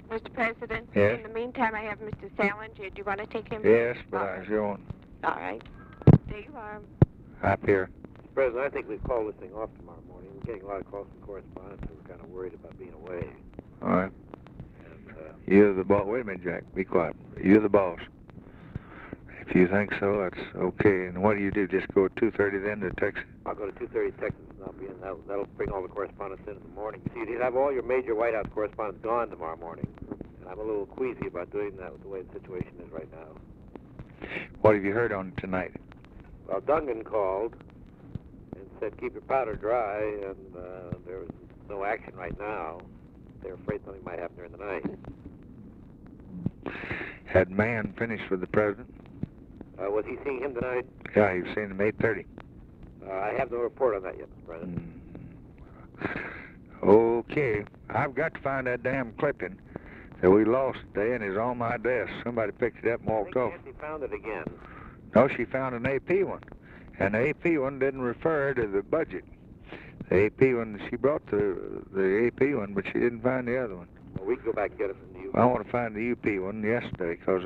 Mr. President? Yes? In the meantime, I have Mr. Salinger. Do you want to take him? Yes, but All I right. don't. All right. There you are. Up here. Mr. President, I think we've called this thing off tomorrow morning. We're getting a lot of calls from correspondents, and we're kind of worried about being away. All right. And, You're the boss. Wait a minute, Jack. Be quiet. You're the boss. If you think so, that's okay. And what do you do? Just go at 2:30 then to Texas? I'll go to 2:30 Texas, and I'll be in. That'll bring all the correspondents in the morning. You see, you'd have all your major White House correspondents gone tomorrow morning. And I'm a little queasy about doing that with the way the situation is right now. What have you heard on tonight? Well, Dungan called and said, keep your powder dry, and there was no action right now. They're afraid something might happen during the night. Had Mann finished with the president? Was he seeing him tonight? Yeah, he was seeing him 8:30. I have no report on that yet, Mr. President. Okay. I've got to find that damn clipping that we lost today, and it's on my desk. Somebody picked it up and I walked think off. Nancy found it again. No, she found an AP one. And the AP one didn't refer to the budget. The AP one, she brought the AP one, but she didn't find the other one. Well, we can go back and get it from you. I want to find the UP one yesterday because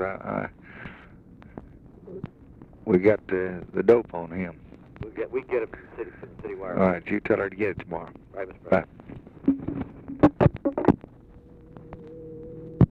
we got the dope on him. We get it from the city wire. All right, you tell her to get it tomorrow. Right, Mr. President. Bye.